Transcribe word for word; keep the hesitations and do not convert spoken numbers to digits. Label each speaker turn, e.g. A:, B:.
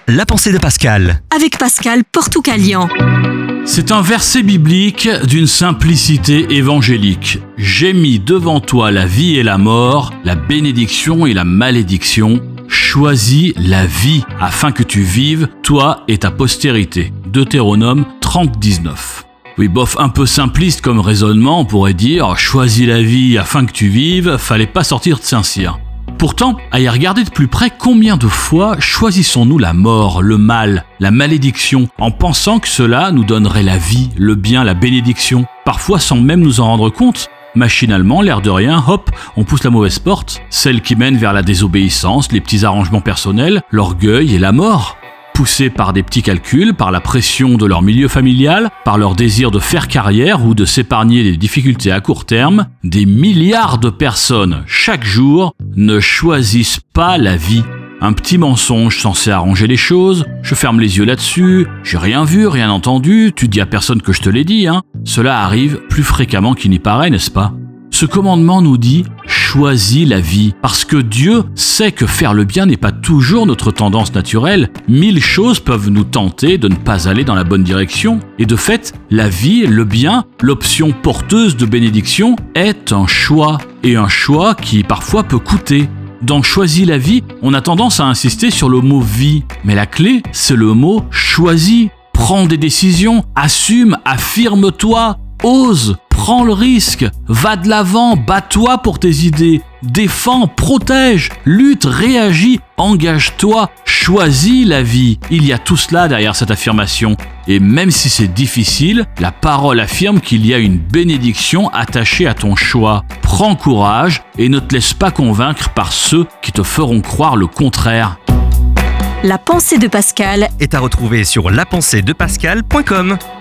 A: La pensée de Pascal.
B: Avec Pascal Portucalian.
C: C'est un verset biblique d'une simplicité évangélique. J'ai mis devant toi la vie et la mort, la bénédiction et la malédiction. Choisis la vie afin que tu vives, toi et ta postérité. Deutéronome trente dix-neuf. Oui, bof, un peu simpliste comme raisonnement, on pourrait dire « choisis la vie afin que tu vives », fallait pas sortir de Saint-Cyr. Pourtant, à y regarder de plus près, combien de fois choisissons-nous la mort, le mal, la malédiction, en pensant que cela nous donnerait la vie, le bien, la bénédiction, parfois sans même nous en rendre compte. Machinalement, l'air de rien, hop, on pousse la mauvaise porte, celle qui mène vers la désobéissance, les petits arrangements personnels, l'orgueil et la mort. Poussés par des petits calculs, par la pression de leur milieu familial, par leur désir de faire carrière ou de s'épargner des difficultés à court terme, des milliards de personnes, chaque jour, ne choisissent pas la vie. Un petit mensonge censé arranger les choses, je ferme les yeux là-dessus, j'ai rien vu, rien entendu, tu dis à personne que je te l'ai dit, hein. Cela arrive plus fréquemment qu'il n'y paraît, n'est-ce pas ? Ce commandement nous dit « choisis la vie » parce que Dieu sait que faire le bien n'est pas toujours notre tendance naturelle. Mille choses peuvent nous tenter de ne pas aller dans la bonne direction. Et de fait, la vie, le bien, l'option porteuse de bénédiction est un choix. Et un choix qui parfois peut coûter. Dans « choisis la vie », on a tendance à insister sur le mot « vie ». Mais la clé, c'est le mot « choisis ». Prends des décisions, assume, affirme-toi, ose. Prends le risque, va de l'avant, bats-toi pour tes idées, défends, protège, lutte, réagis, engage-toi, choisis la vie. Il y a tout cela derrière cette affirmation. Et même si c'est difficile, la parole affirme qu'il y a une bénédiction attachée à ton choix. Prends courage et ne te laisse pas convaincre par ceux qui te feront croire le contraire.
B: La pensée de Pascal
A: Est à retrouver sur la pensée de pascal point com.